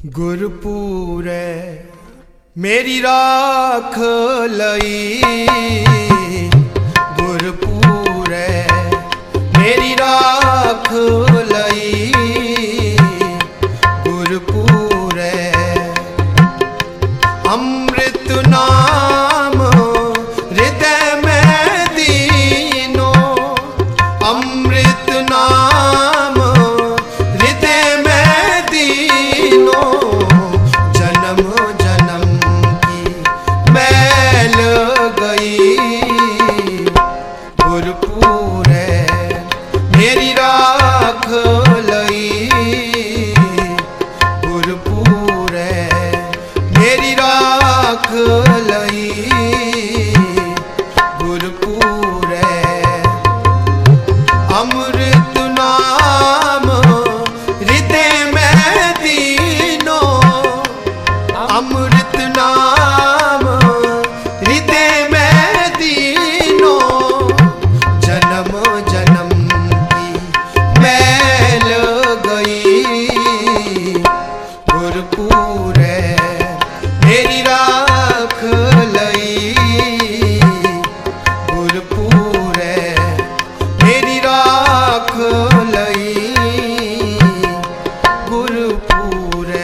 गुरपूरे मेरी राख लई, गुरपूरे मेरी राख लई, गुरपूरे अमृत नाम हृदय में दीनो, अमृत नाम हृदय में दीनो, जन्म जन्म की मैल गई, गुरपूरे मेरी राख लई, गुरपूरे मेरी राख लई, गुरपूरे अमृत नाम हृदय में दीनो, अमृत नाम हृदय में दीनो, जन्म जन्म की मैल गई, गुरपूरे मेरी राख लई, गुरपूरे मेरी राख लई, गुरपूरे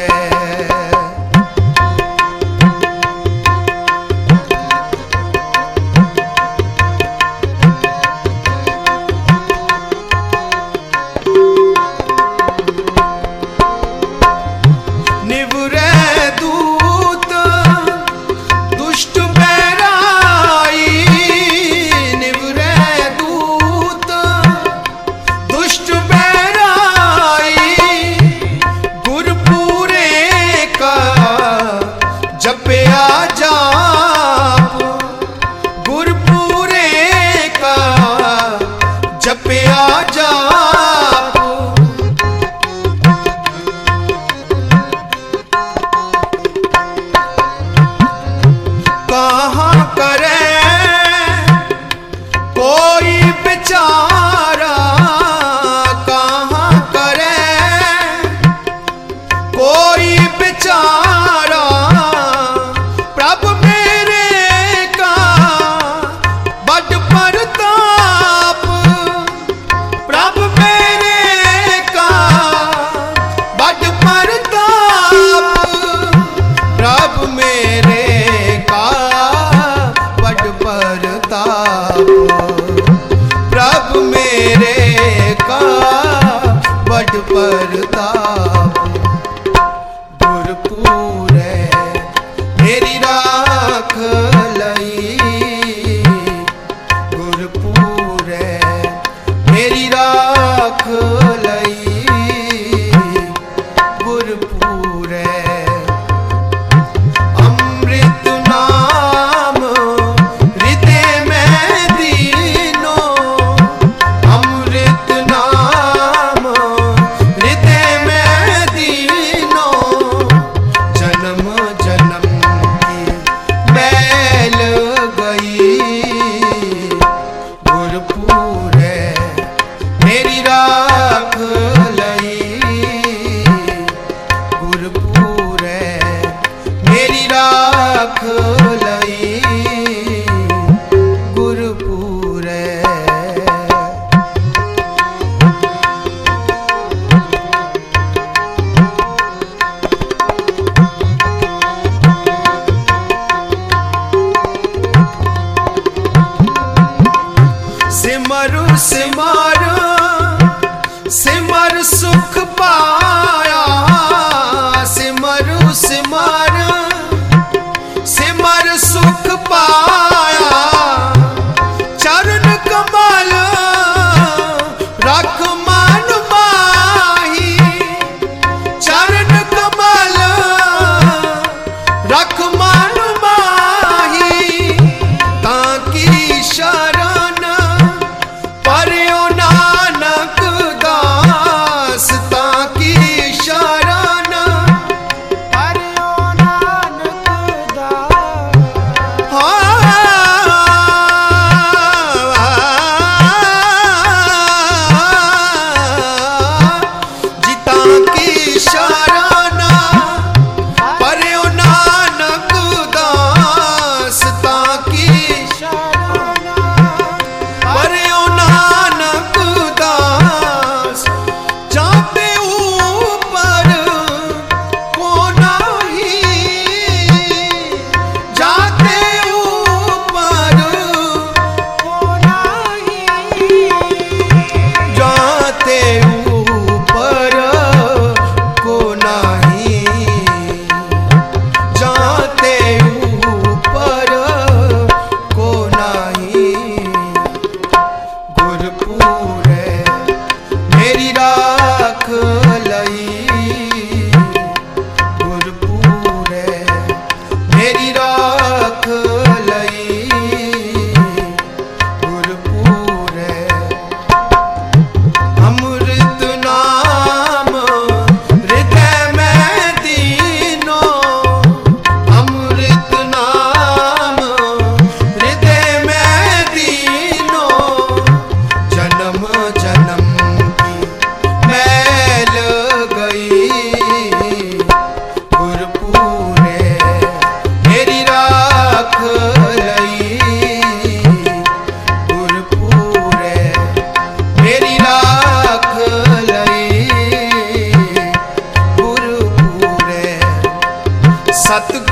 निवरे दूत दुष्ट बैराई, निवरे दूत दुष्ट बैराई, गुरपूरे का जपया जाप, गुरपूरे का जपया जाप, कहाँ करे कोई बेचारा, कहाँ करे कोई बेचारा, प्रभु मेरे का बड़ प्रताप, प्रभु मेरे का बड़ प्रताप, प्रभु मेरे का बड़ प्रताप, प्रभु मेरे का बड़ प्रताप, गुरपूरे मेरी राख लई, गुरपूरे मेरी राख लई, गुरपूरे अमृत नाम हृदय में दीनो, अमृत नाम हृदय में सतगुर